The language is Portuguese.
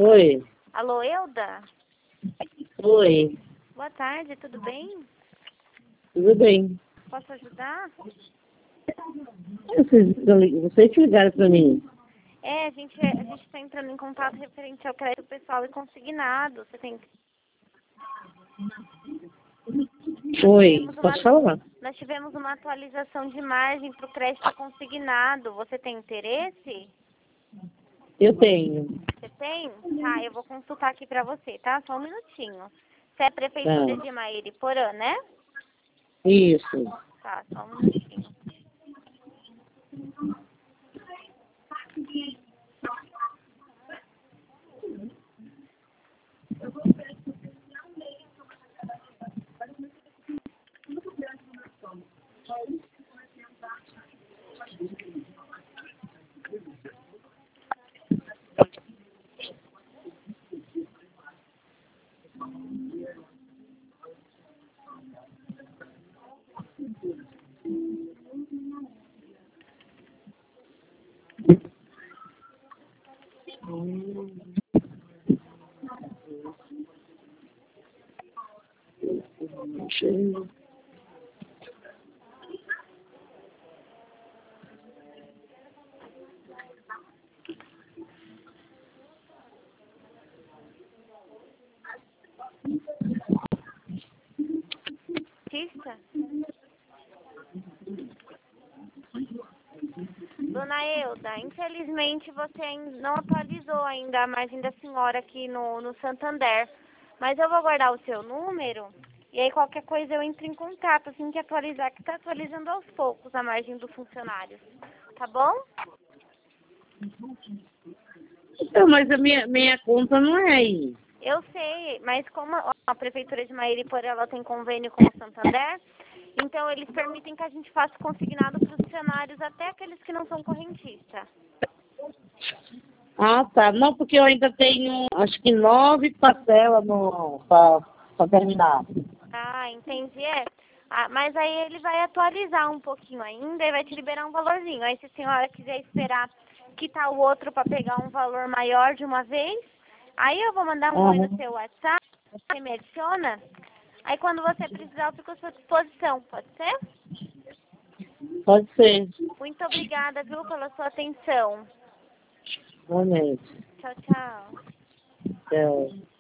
Oi, Alô, Elda? oi, Boa tarde, tudo bem? tudo bem? Posso ajudar? Vocês que ligaram para mim. A gente está entrando em contato referente ao crédito pessoal e consignado. Oi, pode falar? Nós tivemos uma atualização de margem para o crédito consignado. Você tem interesse? Eu tenho. Você tem? Tá, eu vou consultar aqui para você, tá? Só um minutinho. Você é prefeitura Tá. de Mairiporã, né? Isso. Tá, só um minutinho. Artista? Dona Elda, infelizmente você não atualizou ainda a margem da senhora aqui no Santander. Mas eu vou guardar o seu número e aí qualquer coisa eu entro em contato assim que atualizar, que está atualizando aos poucos a margem dos funcionários. Tá bom? Então, mas a minha conta não é aí. Eu sei, mas como a Prefeitura de Mairiporã ela tem convênio com o Santander, então eles permitem que a gente faça consignado para os funcionários, até aqueles que não são correntistas. Ah, tá. Não, porque eu ainda tenho, acho que 9 parcelas para terminar. Ah, entendi. Mas aí ele vai atualizar um pouquinho ainda e vai te liberar um valorzinho. Aí se a senhora quiser esperar quitar o outro para pegar um valor maior de uma vez, aí eu vou mandar um oi no seu WhatsApp, você me adiciona. Aí quando você precisar eu fico à sua disposição, pode ser? Pode ser. Muito obrigada, viu, pela sua atenção. Realmente. Tchau, tchau. Tchau.